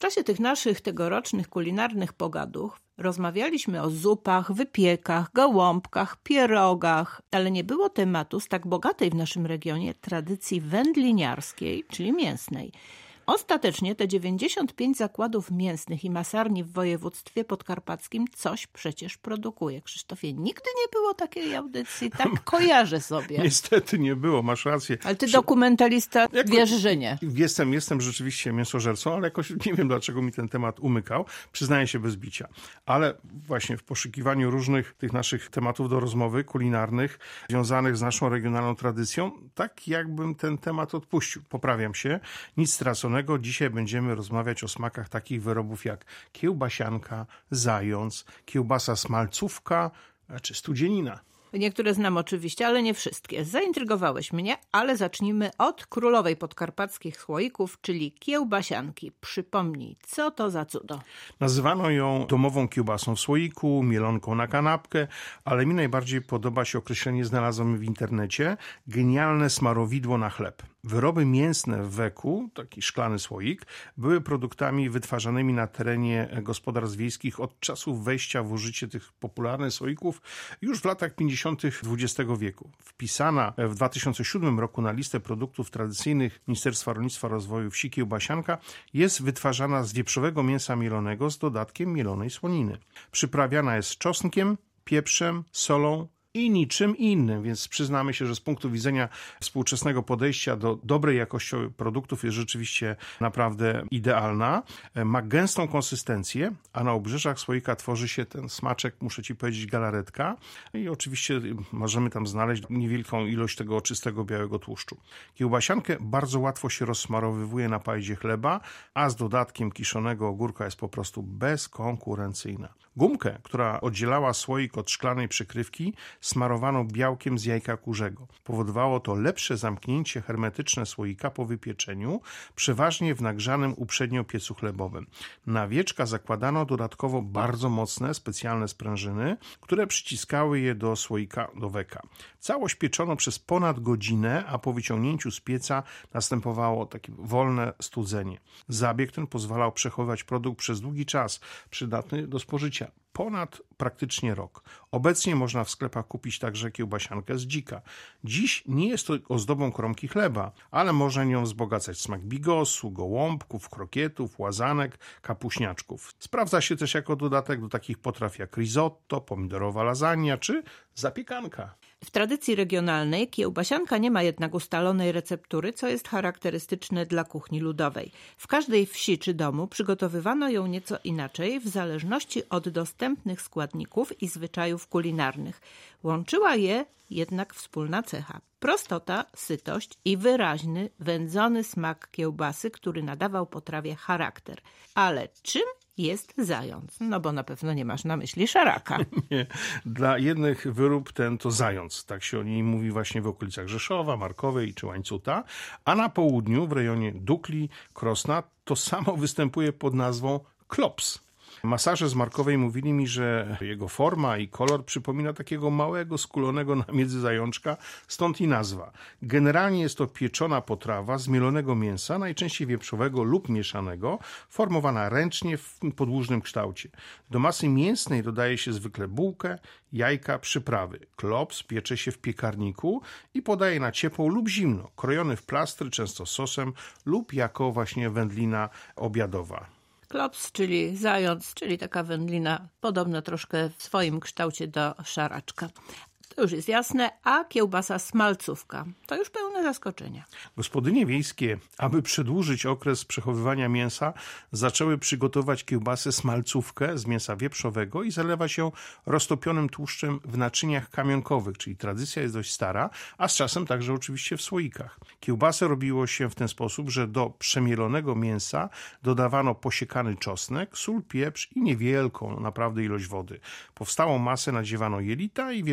czasie tych naszych tegorocznych kulinarnych pogaduch rozmawialiśmy o zupach, wypiekach, gołąbkach, pierogach, ale nie było tematu z tak bogatej w naszym regionie tradycji wędliniarskiej, czyli mięsnej. Ostatecznie te 95 zakładów mięsnych i masarni w województwie podkarpackim coś przecież produkuje. Krzysztofie, nigdy nie było takiej audycji, tak kojarzę sobie. Niestety nie było, masz rację. Ale ty dokumentalista wiesz, że nie. Jestem rzeczywiście mięsożercą, ale jakoś nie wiem, dlaczego mi ten temat umykał. Przyznaję się bez bicia. Ale właśnie w poszukiwaniu różnych tych naszych tematów do rozmowy kulinarnych, związanych z naszą regionalną tradycją, tak jakbym ten temat odpuścił. Poprawiam się. Nic straconego. Dzisiaj będziemy rozmawiać o smakach takich wyrobów jak kiełbasianka, zając, kiełbasa smalcówka czy studzienina. Niektóre znam oczywiście, ale nie wszystkie. Zaintrygowałeś mnie, ale zacznijmy od królowej podkarpackich słoików, czyli kiełbasianki. Przypomnij, co to za cudo? Nazywano ją domową kiełbasą w słoiku, mielonką na kanapkę, ale mi najbardziej podoba się określenie, znalazłem w internecie, genialne smarowidło na chleb. Wyroby mięsne w weku, taki szklany słoik, były produktami wytwarzanymi na terenie gospodarstw wiejskich od czasów wejścia w użycie tych popularnych słoików już w latach 50. XX wieku. Wpisana w 2007 roku na listę produktów tradycyjnych Ministerstwa Rolnictwa i Rozwoju Wsi kiełbasianka jest wytwarzana z wieprzowego mięsa mielonego z dodatkiem mielonej słoniny. Przyprawiana jest czosnkiem, pieprzem, solą i niczym innym, więc przyznamy się, że z punktu widzenia współczesnego podejścia do dobrej jakości produktów jest rzeczywiście naprawdę idealna. Ma gęstą konsystencję, a na obrzeżach słoika tworzy się ten smaczek, muszę ci powiedzieć, galaretka i oczywiście możemy tam znaleźć niewielką ilość tego czystego białego tłuszczu. Kiełbasiankę bardzo łatwo się rozsmarowywuje na pajdzie chleba, a z dodatkiem kiszonego ogórka jest po prostu bezkonkurencyjna. Gumkę, która oddzielała słoik od szklanej przykrywki, smarowano białkiem z jajka kurzego. Powodowało to lepsze zamknięcie hermetyczne słoika po wypieczeniu, przeważnie w nagrzanym uprzednio piecu chlebowym. Na wieczka zakładano dodatkowo bardzo mocne, specjalne sprężyny, które przyciskały je do słoika, do weka. Całość pieczono przez ponad godzinę, a po wyciągnięciu z pieca następowało takie wolne studzenie. Zabieg ten pozwalał przechowywać produkt przez długi czas, przydatny do spożycia. Ponad praktycznie rok. Obecnie można w sklepach kupić także kiełbasiankę z dzika. Dziś nie jest to ozdobą kromki chleba, ale można nią wzbogacać smak bigosu, gołąbków, krokietów, łazanek, kapuśniaczków. Sprawdza się też jako dodatek do takich potraw jak risotto, pomidorowa lasagna czy zapiekanka. W tradycji regionalnej kiełbasianka nie ma jednak ustalonej receptury, co jest charakterystyczne dla kuchni ludowej. W każdej wsi czy domu przygotowywano ją nieco inaczej, w zależności od dostępnych składników i zwyczajów kulinarnych. Łączyła je jednak wspólna cecha. Prostota, sytość i wyraźny, wędzony smak kiełbasy, który nadawał potrawie charakter. Ale czym jest zając? No bo na pewno nie masz na myśli szaraka. Nie. Dla jednych wyrób ten to zając. Tak się o niej mówi właśnie w okolicach Rzeszowa, Markowej czy Łańcuta. A na południu, w rejonie Dukli, Krosna, to samo występuje pod nazwą klops. Masaże z Markowej mówili mi, że jego forma i kolor przypomina takiego małego, skulonego na miedzy zajączka, stąd i nazwa. Generalnie jest to pieczona potrawa z mielonego mięsa, najczęściej wieprzowego lub mieszanego, formowana ręcznie w podłużnym kształcie. Do masy mięsnej dodaje się zwykle bułkę, jajka, przyprawy. Klops piecze się w piekarniku i podaje na ciepło lub zimno, krojony w plastry, często sosem lub jako właśnie wędlina obiadowa. Klops, czyli zając, czyli taka wędlina podobna troszkę w swoim kształcie do szaraczka. To już jest jasne, a kiełbasa smalcówka to już pełne zaskoczenia. Gospodynie wiejskie, aby przedłużyć okres przechowywania mięsa, zaczęły przygotować kiełbasę smalcówkę z mięsa wieprzowego i zalewać ją roztopionym tłuszczem w naczyniach kamionkowych, czyli tradycja jest dość stara, a z czasem także oczywiście w słoikach. Kiełbasę robiło się w ten sposób, że do przemielonego mięsa dodawano posiekany czosnek, sól, pieprz i niewielką naprawdę ilość wody. Powstałą masę nadziewano jelita i wieszano na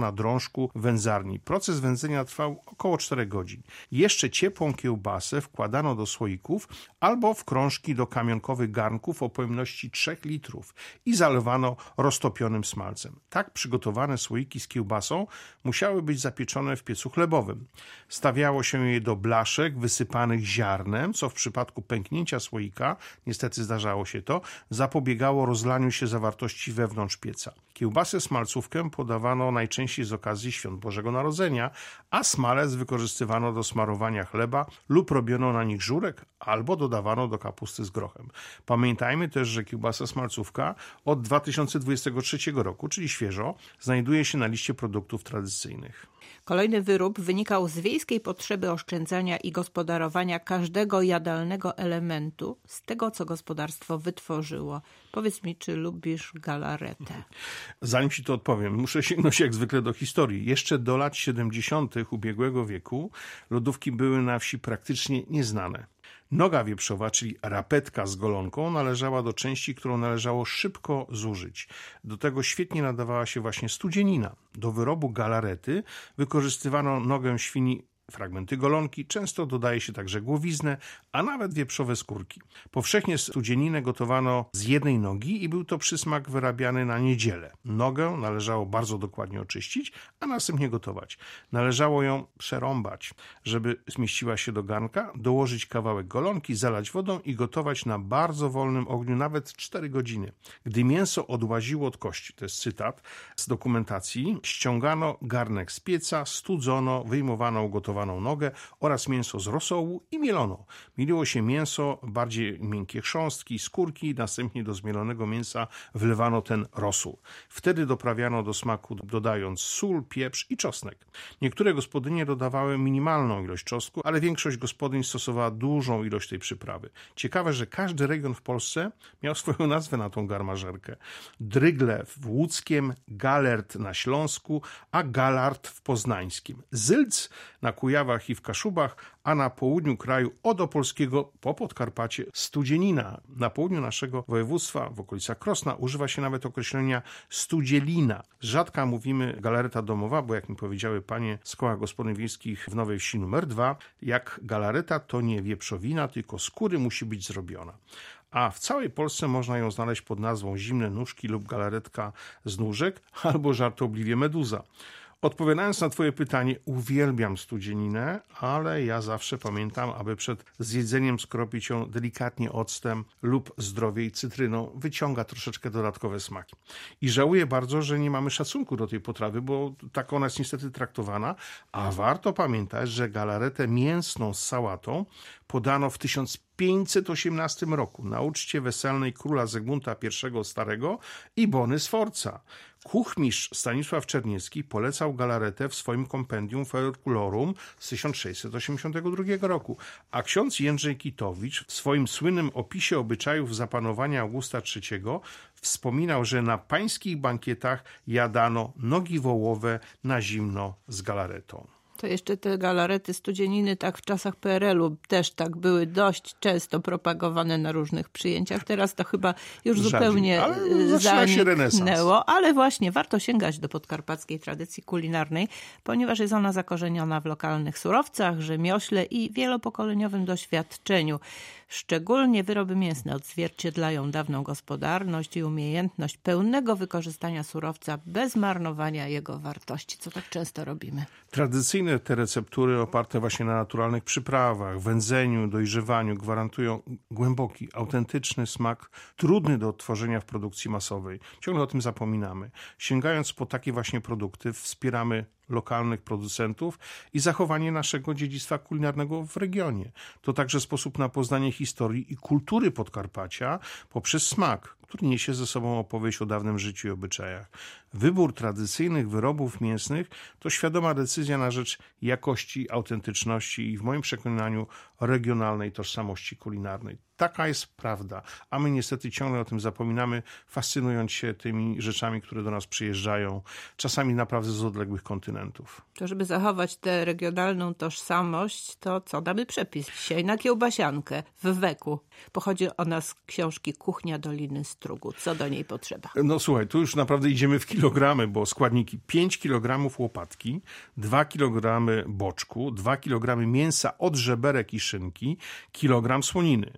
na drążku wędzarni. Proces wędzenia trwał około 4 godzin. Jeszcze ciepłą kiełbasę wkładano do słoików albo w krążki do kamionkowych garnków o pojemności 3 litrów i zalewano roztopionym smalcem. Tak przygotowane słoiki z kiełbasą musiały być zapieczone w piecu chlebowym. Stawiało się je do blaszek wysypanych ziarnem, co w przypadku pęknięcia słoika, niestety zdarzało się to, zapobiegało rozlaniu się zawartości wewnątrz pieca. Kiełbasę smalcówkę podawano najczęściej z okazji Świąt Bożego Narodzenia, a smalec wykorzystywano do smarowania chleba lub robiono na nich żurek albo dodawano do kapusty z grochem. Pamiętajmy też, że kiełbasa smalcówka od 2023 roku, czyli świeżo, znajduje się na liście produktów tradycyjnych. Kolejny wyrób wynikał z wiejskiej potrzeby oszczędzania i gospodarowania każdego jadalnego elementu z tego, co gospodarstwo wytworzyło. Powiedz mi, czy lubisz galaretę? Zanim ci to odpowiem, muszę sięgnąć jak zwykle do historii. Jeszcze do lat 70. ubiegłego wieku lodówki były na wsi praktycznie nieznane. Noga wieprzowa, czyli rapetka z golonką, należała do części, którą należało szybko zużyć. Do tego świetnie nadawała się właśnie studzienina. Do wyrobu galarety wykorzystywano nogę świni, fragmenty golonki, często dodaje się także głowiznę, a nawet wieprzowe skórki. Powszechnie studzieninę gotowano z jednej nogi i był to przysmak wyrabiany na niedzielę. Nogę należało bardzo dokładnie oczyścić, a następnie gotować. Należało ją przerąbać, żeby zmieściła się do garnka, dołożyć kawałek golonki, zalać wodą i gotować na bardzo wolnym ogniu nawet 4 godziny. Gdy mięso odłaziło od kości, to jest cytat z dokumentacji, ściągano garnek z pieca, studzono, wyjmowano ugotowaną nogę oraz mięso z rosołu i mielono. Mieliło się mięso, bardziej miękkie chrząstki, skórki, następnie do zmielonego mięsa wlewano ten rosół. Wtedy doprawiano do smaku, dodając sól, pieprz i czosnek. Niektóre gospodynie dodawały minimalną ilość czosnku, ale większość gospodyń stosowała dużą ilość tej przyprawy. Ciekawe, że każdy region w Polsce miał swoją nazwę na tą garmażerkę. Drygle w łódzkiem, galert na Śląsku, a galart w poznańskim. Zylc na Kujawach i w Kaszubach, a na południu kraju od Opolskiego po Podkarpacie studzienina. Na południu naszego województwa, w okolicach Krosna, używa się nawet określenia studzielina. Z rzadka mówimy galareta domowa, bo jak mi powiedziały panie z koła gospodyń wiejskich w Nowej Wsi numer 2, jak galareta to nie wieprzowina, tylko skóry musi być zrobiona. A w całej Polsce można ją znaleźć pod nazwą zimne nóżki lub galaretka z nóżek, albo żartobliwie meduza. Odpowiadając na twoje pytanie, uwielbiam studzieninę, ale ja zawsze pamiętam, aby przed zjedzeniem skropić ją delikatnie octem lub zdrowiej cytryną. Wyciąga troszeczkę dodatkowe smaki. I żałuję bardzo, że nie mamy szacunku do tej potrawy, bo tak ona jest niestety traktowana, a warto pamiętać, że galaretę mięsną z sałatą podano w 1518 roku na uczcie weselnej króla Zygmunta I Starego i Bony Sforza. Kuchmistrz Stanisław Czerniecki polecał galaretę w swoim kompendium Folklorum z 1682 roku, a ksiądz Jędrzej Kitowicz w swoim słynnym opisie obyczajów zapanowania Augusta III wspominał, że na pańskich bankietach jadano nogi wołowe na zimno z galaretą. To jeszcze te galarety studzieniny tak w czasach PRL-u też tak były dość często propagowane na różnych przyjęciach. Teraz to chyba już zupełnie zaniknęło, ale właśnie warto sięgać do podkarpackiej tradycji kulinarnej, ponieważ jest ona zakorzeniona w lokalnych surowcach, rzemiośle i wielopokoleniowym doświadczeniu. Szczególnie wyroby mięsne odzwierciedlają dawną gospodarność i umiejętność pełnego wykorzystania surowca bez marnowania jego wartości, co tak często robimy. Tradycyjne te receptury oparte właśnie na naturalnych przyprawach, wędzeniu, dojrzewaniu gwarantują głęboki, autentyczny smak, trudny do odtworzenia w produkcji masowej. Ciągle o tym zapominamy. Sięgając po takie właśnie produkty, wspieramy lokalnych producentów i zachowanie naszego dziedzictwa kulinarnego w regionie. To także sposób na poznanie historii i kultury Podkarpacia poprzez smak, który niesie ze sobą opowieść o dawnym życiu i obyczajach. Wybór tradycyjnych wyrobów mięsnych to świadoma decyzja na rzecz jakości, autentyczności i w moim przekonaniu regionalnej tożsamości kulinarnej. Taka jest prawda, a my niestety ciągle o tym zapominamy, fascynując się tymi rzeczami, które do nas przyjeżdżają, czasami naprawdę z odległych kontynentów. To żeby zachować tę regionalną tożsamość, to co damy przepis dzisiaj na kiełbasiankę w Weku. Pochodzi ona z książki Kuchnia Doliny Strugu. Co do niej potrzeba? No słuchaj, tu już naprawdę idziemy w kilogramy, bo składniki 5 kg łopatki, 2 kg boczku, 2 kg mięsa od żeberek i szynki, kilogram słoniny.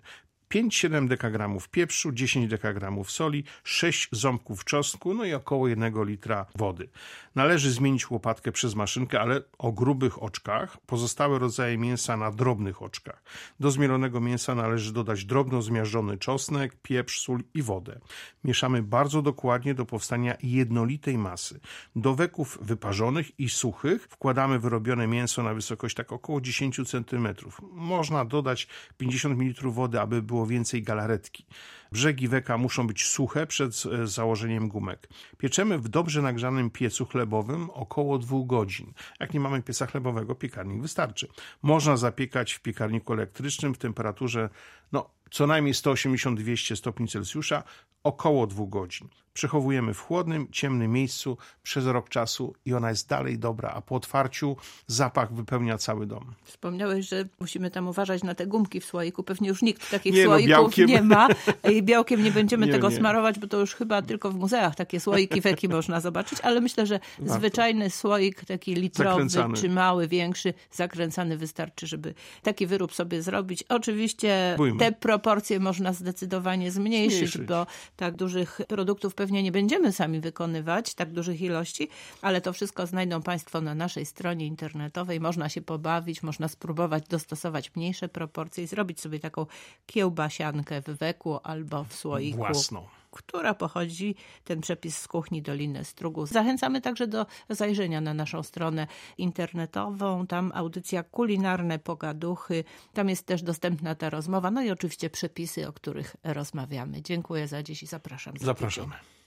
5-7 dekagramów pieprzu, 10 dekagramów soli, 6 ząbków czosnku, no i około 1 litra wody. Należy zmienić łopatkę przez maszynkę, ale o grubych oczkach, pozostałe rodzaje mięsa na drobnych oczkach. Do zmielonego mięsa należy dodać drobno zmiażdżony czosnek, pieprz, sól i wodę. Mieszamy bardzo dokładnie do powstania jednolitej masy. Do weków wyparzonych i suchych wkładamy wyrobione mięso na wysokość tak około 10 cm. Można dodać 50 ml wody, aby było więcej galaretki. Brzegi weka muszą być suche przed założeniem gumek. Pieczemy w dobrze nagrzanym piecu chlebowym około 2 godzin. Jak nie mamy pieca chlebowego, piekarnik wystarczy. Można zapiekać w piekarniku elektrycznym w temperaturze co najmniej 180-200 stopni Celsjusza około 2 godzin. Przechowujemy w chłodnym, ciemnym miejscu przez rok czasu i ona jest dalej dobra, a po otwarciu zapach wypełnia cały dom. Wspomniałeś, że musimy tam uważać na te gumki w słoiku. Pewnie już nikt takich słoików nie ma i białkiem nie będziemy tego smarować, bo to już chyba tylko w muzeach takie słoiki weki można zobaczyć, ale myślę, że zwyczajny słoik, taki litrowy czy mały, większy, zakręcany wystarczy, żeby taki wyrób sobie zrobić. Oczywiście te proporcje można zdecydowanie zmniejszyć, bo tak dużych produktów pewnie nie będziemy sami wykonywać, tak dużych ilości, ale to wszystko znajdą Państwo na naszej stronie internetowej. Można się pobawić, można spróbować dostosować mniejsze proporcje i zrobić sobie taką kiełbasiankę w weku albo w słoiku. Własną. Która pochodzi, ten przepis, z kuchni Doliny Strugu. Zachęcamy także do zajrzenia na naszą stronę internetową. Tam audycja Kulinarne Pogaduchy. Tam jest też dostępna ta rozmowa. No i oczywiście przepisy, o których rozmawiamy. Dziękuję za dziś i zapraszam. Zapraszamy.